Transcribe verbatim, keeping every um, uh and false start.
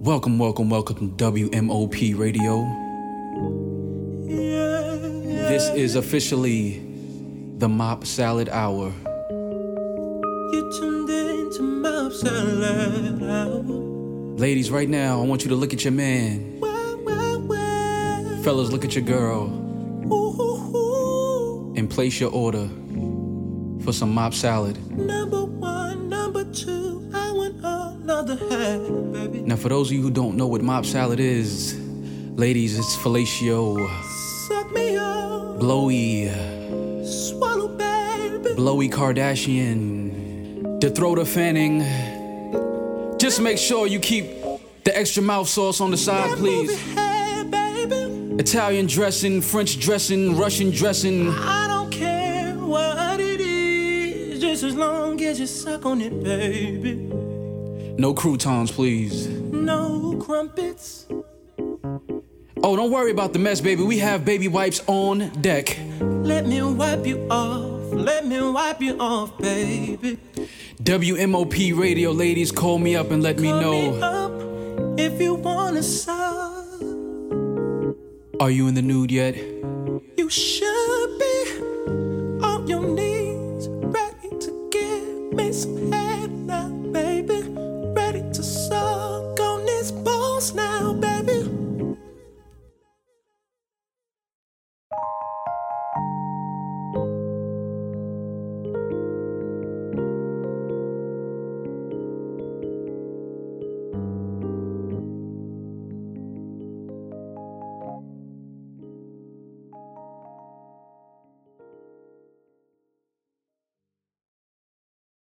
Welcome, welcome, welcome to W M O P Radio. Yeah, yeah. This is officially the Mop Salad Hour. You tuned in to Mop Salad Hour. Ladies, right now, I want you to look at your man. Wow, wow, wow. Fellas, look at your girl. Ooh, ooh, ooh. And place your order for some mop salad. Number one, number two, I want another half, baby. Now, for those of you who don't know what mop salad is, ladies, it's fellatio, Suck me up, blowy, swallow, baby. blowy Kardashian, the throat of Fanning. Just make sure you keep the extra mouth sauce on the side, That please. movie hair, baby. Italian dressing, French dressing, Russian dressing. I don't care what it is, just as long as you suck on it, baby. No croutons, please. No crumpets. Oh, don't worry about the mess, baby. We have baby wipes on deck. Let me wipe you off. Let me wipe you off, baby. W M O P Radio, ladies, call me up and let me Call know. me up if you wanna suck. Are you in the nude yet? You should be on your knees, ready to give me some head.